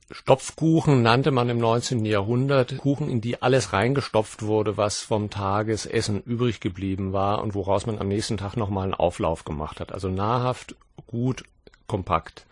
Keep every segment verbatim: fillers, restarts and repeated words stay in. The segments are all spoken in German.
Stopfkuchen nannte man im neunzehnten Jahrhundert Kuchen, in die alles reingestopft wurde, was vom Tagesessen übrig geblieben war und woraus man am nächsten Tag nochmal einen Auflauf gemacht hat. Also nahrhaft, gut, kompakt.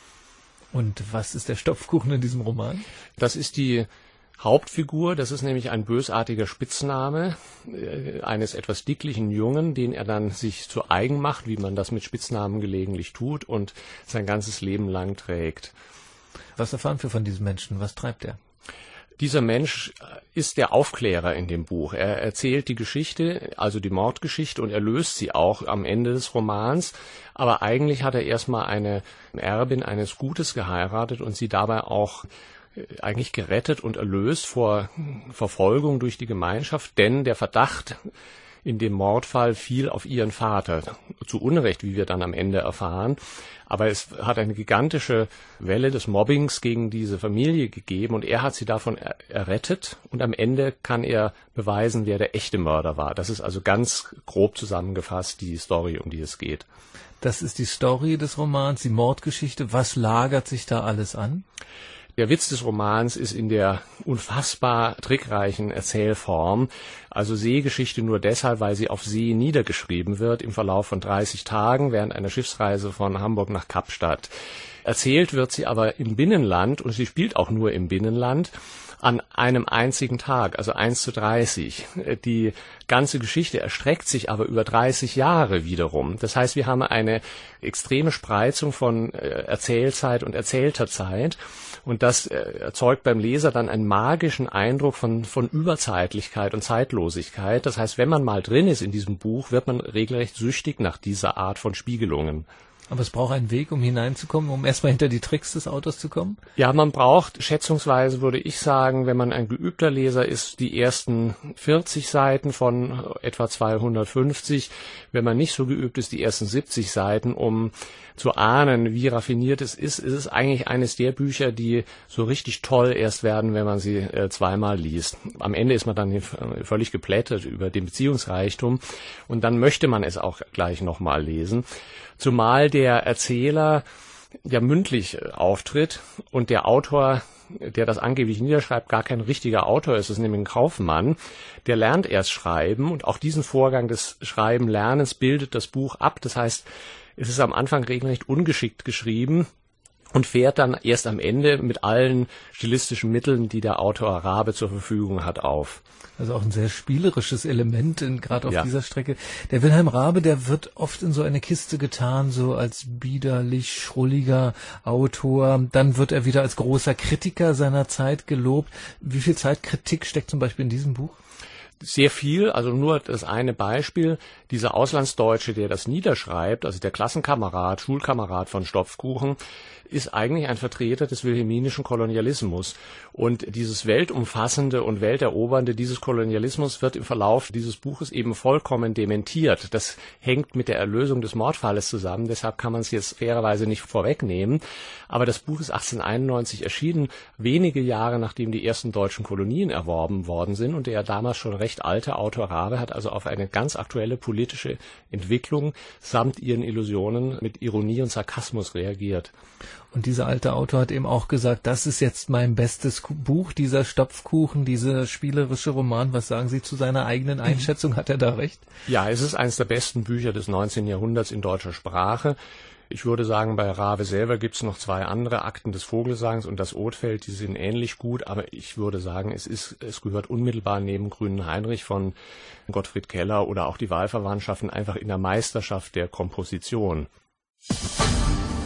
Und was ist der Stopfkuchen in diesem Roman? Das ist die Hauptfigur, das ist nämlich ein bösartiger Spitzname äh, eines etwas dicklichen Jungen, den er dann sich zu eigen macht, wie man das mit Spitznamen gelegentlich tut und sein ganzes Leben lang trägt. Was erfahren wir von diesem Menschen? Was treibt er? Dieser Mensch ist der Aufklärer in dem Buch. Er erzählt die Geschichte, also die Mordgeschichte, und er löst sie auch am Ende des Romans. Aber eigentlich hat er erstmal eine Erbin eines Gutes geheiratet und sie dabei auch eigentlich gerettet und erlöst vor Verfolgung durch die Gemeinschaft, denn der Verdacht in dem Mordfall fiel auf ihren Vater. Zu Unrecht, wie wir dann am Ende erfahren. Aber es hat eine gigantische Welle des Mobbings gegen diese Familie gegeben und er hat sie davon er- errettet und am Ende kann er beweisen, wer der echte Mörder war. Das ist also ganz grob zusammengefasst die Story, um die es geht. Das ist die Story des Romans, die Mordgeschichte. Was lagert sich da alles an? Der Witz des Romans ist in der unfassbar trickreichen Erzählform, also Seegeschichte nur deshalb, weil sie auf See niedergeschrieben wird im Verlauf von dreißig Tagen während einer Schiffsreise von Hamburg nach Kapstadt. Erzählt wird sie aber im Binnenland und sie spielt auch nur im Binnenland an einem einzigen Tag, also eins zu dreißig. Die ganze Geschichte erstreckt sich aber über dreißig Jahre wiederum. Das heißt, wir haben eine extreme Spreizung von Erzählzeit und erzählter Zeit. Und das erzeugt beim Leser dann einen magischen Eindruck von, von Überzeitlichkeit und Zeitlosigkeit. Das heißt, wenn man mal drin ist in diesem Buch, wird man regelrecht süchtig nach dieser Art von Spiegelungen. Aber es braucht einen Weg, um hineinzukommen, um erstmal hinter die Tricks des Autors zu kommen? Ja, man braucht, schätzungsweise würde ich sagen, wenn man ein geübter Leser ist, die ersten vierzig Seiten von etwa zweihundertfünfzig. Wenn man nicht so geübt ist, die ersten siebzig Seiten, um zu ahnen, wie raffiniert es ist. Es ist eigentlich eines der Bücher, die so richtig toll erst werden, wenn man sie äh, zweimal liest. Am Ende ist man dann völlig geplättet über den Beziehungsreichtum und dann möchte man es auch gleich nochmal lesen. Zumal der Erzähler ja mündlich auftritt und der Autor, der das angeblich niederschreibt, gar kein richtiger Autor ist, es ist nämlich ein Kaufmann, der lernt erst schreiben und auch diesen Vorgang des Schreiben-Lernens bildet das Buch ab. Das heißt, es ist am Anfang regelrecht ungeschickt geschrieben und fährt dann erst am Ende mit allen stilistischen Mitteln, die der Autor Rabe zur Verfügung hat, auf. Also auch ein sehr spielerisches Element, gerade auf ja. dieser Strecke. Der Wilhelm Raabe, der wird oft in so eine Kiste getan, so als biederlich, schrulliger Autor. Dann wird er wieder als großer Kritiker seiner Zeit gelobt. Wie viel Zeitkritik steckt zum Beispiel in diesem Buch? Sehr viel, also nur das eine Beispiel, dieser Auslandsdeutsche, der das niederschreibt, also der Klassenkamerad, Schulkamerad von Stopfkuchen, ist eigentlich ein Vertreter des wilhelminischen Kolonialismus. Und dieses weltumfassende und welterobernde dieses Kolonialismus wird im Verlauf dieses Buches eben vollkommen dementiert. Das hängt mit der Erlösung des Mordfalles zusammen, deshalb kann man es jetzt fairerweise nicht vorwegnehmen. Aber das Buch ist achtzehnhunderteinundneunzig erschienen, wenige Jahre nachdem die ersten deutschen Kolonien erworben worden sind. Und der damals schon recht alte Autor Raabe hat also auf eine ganz aktuelle politische Entwicklung samt ihren Illusionen mit Ironie und Sarkasmus reagiert. Und dieser alte Autor hat eben auch gesagt, das ist jetzt mein bestes Buch, dieser Stopfkuchen, dieser spielerische Roman. Was sagen Sie zu seiner eigenen Einschätzung? Hat er da recht? Ja, es ist eines der besten Bücher des neunzehnten Jahrhunderts in deutscher Sprache. Ich würde sagen, bei Raabe selber gibt es noch zwei andere Akten des Vogelsangs und das Odfeld, die sind ähnlich gut, aber ich würde sagen, es ist, es gehört unmittelbar neben Grünen Heinrich von Gottfried Keller oder auch die Wahlverwandtschaften einfach in der Meisterschaft der Komposition.